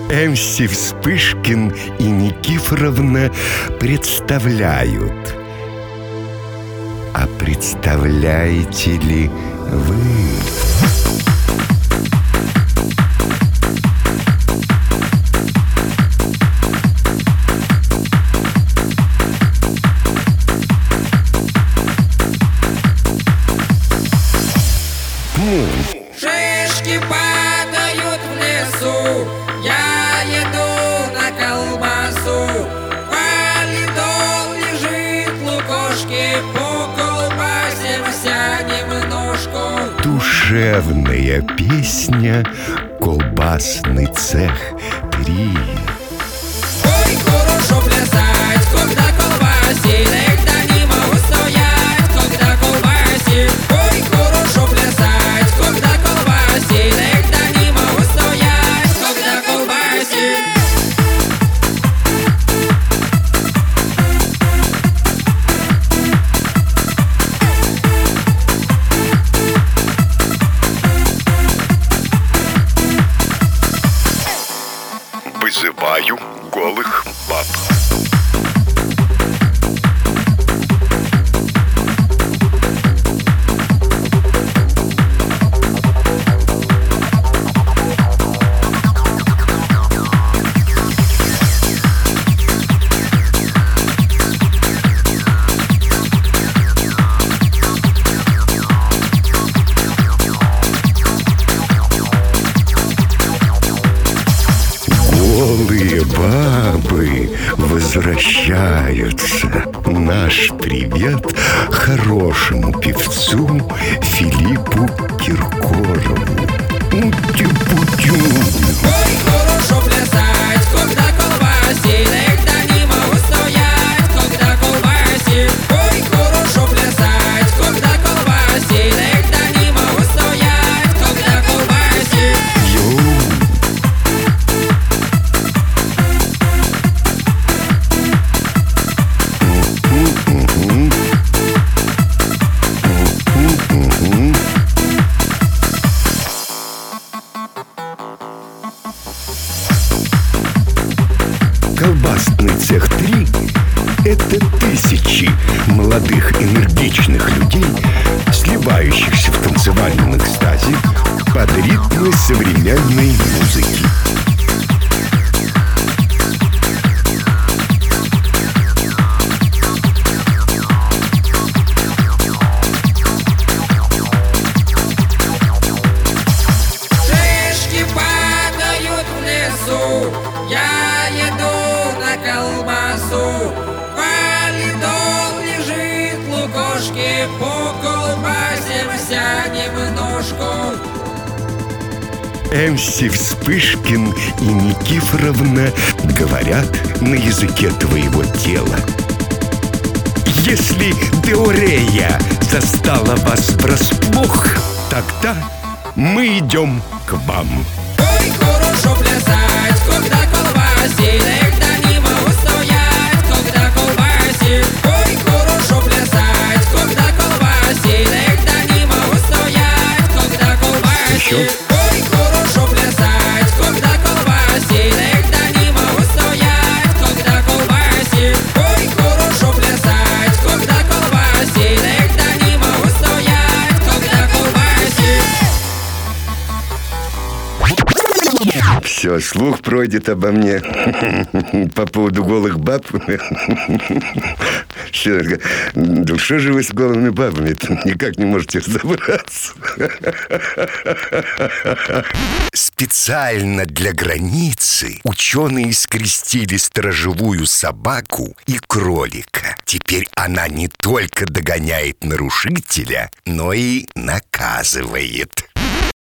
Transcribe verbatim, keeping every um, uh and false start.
эм си Вспышкин и Никифоровна представляют. А представляете ли вы? Шишки падают в лесу, я еду на колбасу. Валидол лежит лукошки, поколбасимся немножко. Душевная песня «Колбасный цех три». Ой, хорошо плясать, когда колбасит, когда не могу стоять, когда колбасит. Ой, хорошо плясать, когда колбасит, когда не могу стоять, когда колбасит. Вызываю голых баб. Голые бабы возвращаются. Наш привет хорошему певцу Филиппу Киркорову. Ути-путю. Ой, хорошо плясать, когда колбасит, когда не могу стоять, когда колбасит. Ой, хорошо плясать, когда колбасит, когда не могу стоять, когда колбасит. Йоу. Колбасный цех три – это тысячи молодых энергичных людей, сливающихся в танцевальном экстазе под ритмы современной музыки. Шишки падают в лесу, я еду на колбасу. Валидол лежит лукошки, поколбасимся немножко. эм си Вспышкин и Никифоровна говорят на языке твоего тела. Если диурея застала вас врасплох, тогда мы идем к вам. Ой, хорошо плясать, когда колбасит, когда не могу стоять, когда колбасит. Ой, хорошо плясать, когда колбасит, когда не могу стоять, когда колбасит. Еще? Ой, хорошо плясать, когда колбасит, когда не могу стоять, когда колбасит. Ой, хорошо плясать, когда колбасит, когда не могу стоять, когда колбасит. Все, слух пройдет обо мне по поводу голых баб. Что, да что же вы с голыми бабами? Никак не можете разобраться. Специально для границы ученые скрестили сторожевую собаку и кролика. Теперь она не только догоняет нарушителя, но и наказывает.